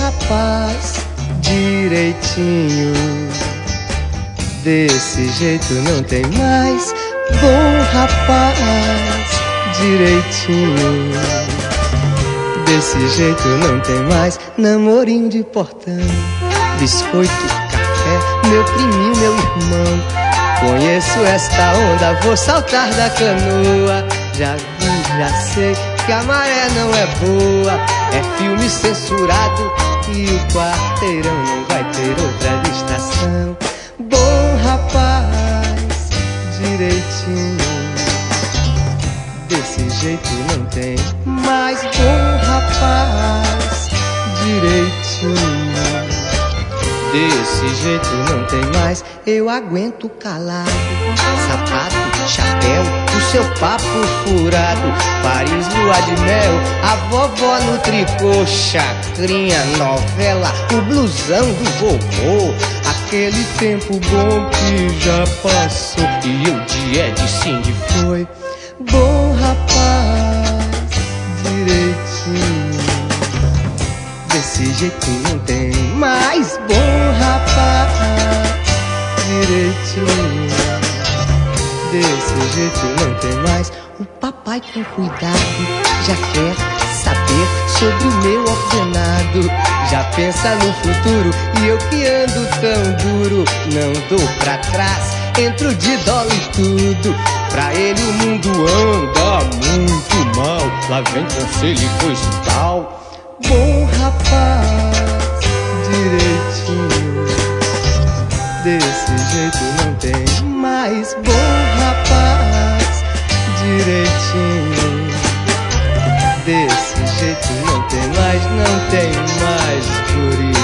rapaz, direitinho. Desse jeito não tem mais. Bom rapaz, direitinho. Desse jeito não tem mais. Namorinho de portão, biscoito, café, meu priminho, meu irmão. Conheço esta onda, vou saltar da canoa. Já vi, já sei que a maré não é boa. É filme censurado e o quarteirão não vai ter outra distração. Bom rapaz, direitinho. Desse jeito não tem mais. Bom rapaz, direitinho. Desse jeito não tem mais. Eu aguento calado, sapato, chapéu, o seu papo furado. Paris, lua de mel, a vovó no tricô, chacrinha, novela, o blusão do vovô. Aquele tempo bom que já passou e o dia de Cindy foi. Bom rapaz, direitinho. Desse jeito não tem mais. Bom rapaz, direitinho. Desse jeito não tem mais. O papai com cuidado já quer saber sobre o meu ordenado. Já pensa no futuro e eu que ando tão duro. Não dou pra trás, entro de dólar e tudo. Pra ele o mundo anda muito mal. Lá vem conselho e coisa e tal. Bom rapaz, direitinho. Desse jeito não tem mais. Bom rapaz, direitinho. Desse jeito não tem mais, não tem mais, por isso.